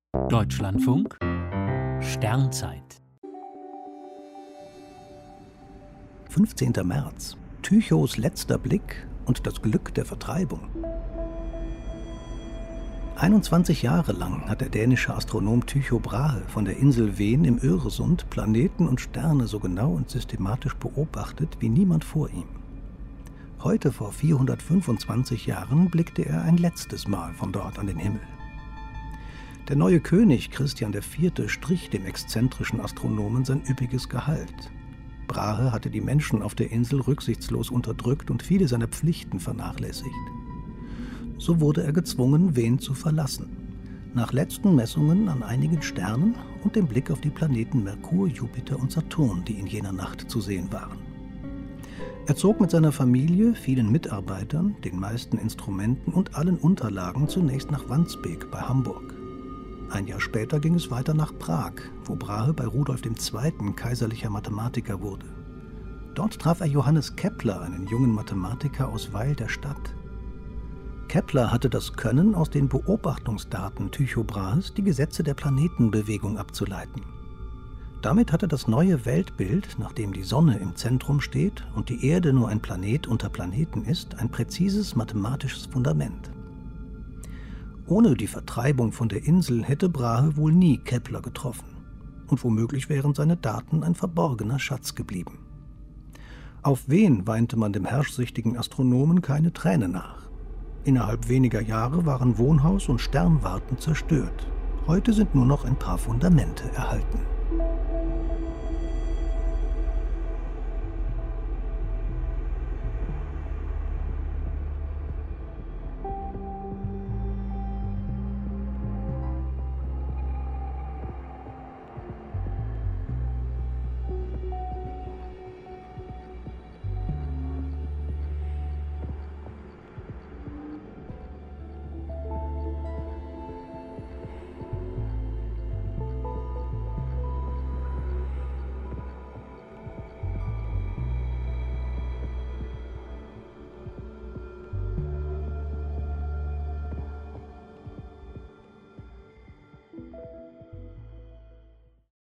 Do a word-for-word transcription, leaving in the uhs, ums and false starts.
Deutschlandfunk Sternzeit. fünfzehnter März. Tychos letzter Blick und das Glück der Vertreibung. einundzwanzig Jahre lang hat der dänische Astronom Tycho Brahe von der Insel Ven im Öresund Planeten und Sterne so genau und systematisch beobachtet wie niemand vor ihm. Heute vor vierhundertfünfundzwanzig Jahren blickte er ein letztes Mal von dort an den Himmel. Der neue König Christian der Vierte strich dem exzentrischen Astronomen sein üppiges Gehalt. Brahe hatte die Menschen auf der Insel rücksichtslos unterdrückt und viele seiner Pflichten vernachlässigt. So wurde er gezwungen, Ven zu verlassen. Nach letzten Messungen an einigen Sternen und dem Blick auf die Planeten Merkur, Jupiter und Saturn, die in jener Nacht zu sehen waren. Er zog mit seiner Familie, vielen Mitarbeitern, den meisten Instrumenten und allen Unterlagen zunächst nach Wandsbek bei Hamburg. Ein Jahr später ging es weiter nach Prag, wo Brahe bei Rudolf der Zweite kaiserlicher Mathematiker wurde. Dort traf er Johannes Kepler, einen jungen Mathematiker aus Weil der Stadt. Kepler hatte das Können, aus den Beobachtungsdaten Tycho Brahes die Gesetze der Planetenbewegung abzuleiten. Damit hatte das neue Weltbild, nachdem die Sonne im Zentrum steht und die Erde nur ein Planet unter Planeten ist, ein präzises mathematisches Fundament. Ohne die Vertreibung von der Insel hätte Brahe wohl nie Kepler getroffen. Und womöglich wären seine Daten ein verborgener Schatz geblieben. Auf Ven weinte man dem herrschsüchtigen Astronomen keine Träne nach. Innerhalb weniger Jahre waren Wohnhaus und Sternwarten zerstört. Heute sind nur noch ein paar Fundamente erhalten.